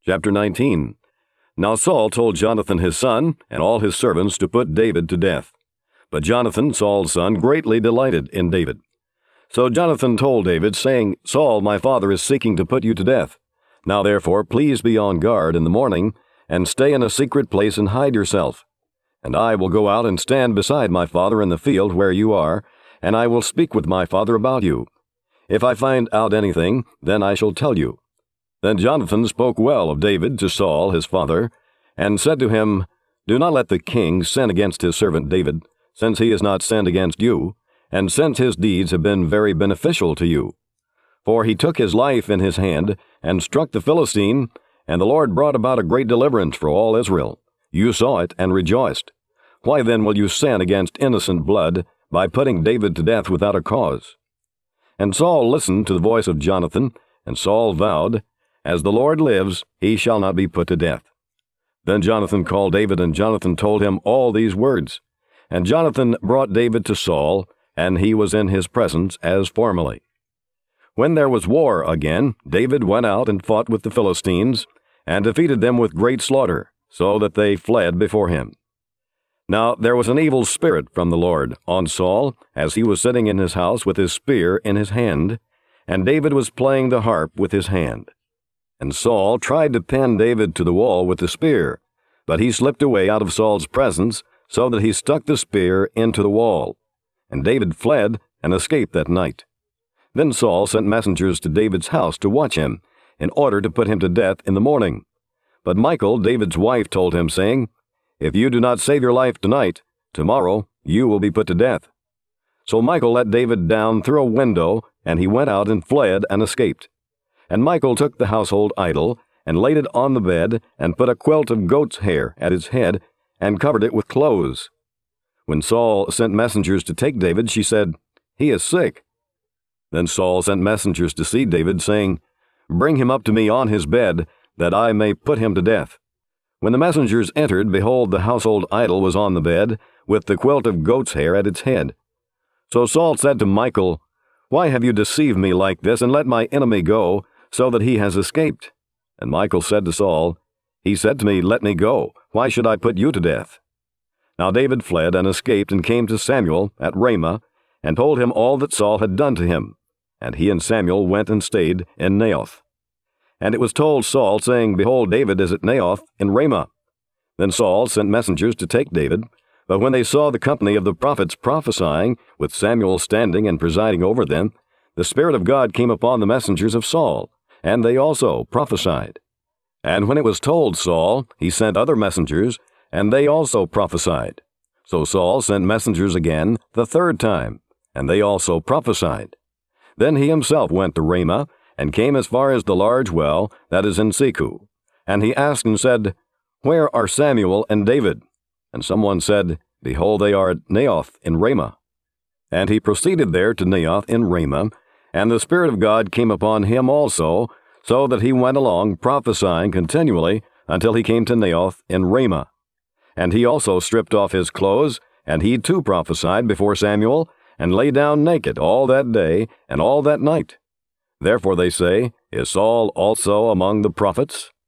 Chapter 19. Now Saul told Jonathan his son and all his servants to put David to death. But Jonathan, Saul's son, greatly delighted in David. So Jonathan told David, saying, Saul, my father, is seeking to put you to death. Now therefore, please be on guard in the morning, and stay in a secret place and hide yourself. And I will go out and stand beside my father in the field where you are, and I will speak with my father about you. If I find out anything, then I shall tell you. Then Jonathan spoke well of David to Saul his father, and said to him, Do not let the king sin against his servant David, since he has not sinned against you, and since his deeds have been very beneficial to you. For he took his life in his hand, and struck the Philistine, and the Lord brought about a great deliverance for all Israel. You saw it and rejoiced. Why then will you sin against innocent blood, by putting David to death without a cause? And Saul listened to the voice of Jonathan, and Saul vowed, As the Lord lives, he shall not be put to death. Then Jonathan called David, and Jonathan told him all these words. And Jonathan brought David to Saul, and he was in his presence as formerly. When there was war again, David went out and fought with the Philistines, and defeated them with great slaughter, so that they fled before him. Now there was an evil spirit from the Lord on Saul, as he was sitting in his house with his spear in his hand, and David was playing the harp with his hand. And Saul tried to pin David to the wall with the spear, but he slipped away out of Saul's presence, so that he stuck the spear into the wall. And David fled and escaped that night. Then Saul sent messengers to David's house to watch him, in order to put him to death in the morning. But Michal, David's wife, told him, saying, If you do not save your life tonight, tomorrow you will be put to death. So Michal let David down through a window, and he went out and fled and escaped. And Michal took the household idol, and laid it on the bed, and put a quilt of goat's hair at its head, and covered it with clothes. When Saul sent messengers to take David, she said, He is sick. Then Saul sent messengers to see David, saying, Bring him up to me on his bed, that I may put him to death. When the messengers entered, behold, the household idol was on the bed, with the quilt of goat's hair at its head. So Saul said to Michal, Why have you deceived me like this, and let my enemy go, so that he has escaped? And Michal said to Saul, He said to me, Let me go. Why should I put you to death? Now David fled and escaped, and came to Samuel at Ramah, and told him all that Saul had done to him. And he and Samuel went and stayed in Naioth. And it was told Saul, saying, Behold, David is at Naioth in Ramah. Then Saul sent messengers to take David. But when they saw the company of the prophets prophesying, with Samuel standing and presiding over them, the Spirit of God came upon the messengers of Saul, and they also prophesied. And when it was told Saul, he sent other messengers, and they also prophesied. So Saul sent messengers again the third time, and they also prophesied. Then he himself went to Ramah, and came as far as the large well that is in Seku. And he asked and said, Where are Samuel and David? And someone said, Behold, they are at Naioth in Ramah. And he proceeded there to Naioth in Ramah, and the Spirit of God came upon him also, so that he went along prophesying continually until he came to Naioth in Ramah. And he also stripped off his clothes, and he too prophesied before Samuel, and lay down naked all that day and all that night. Therefore they say, Is Saul also among the prophets?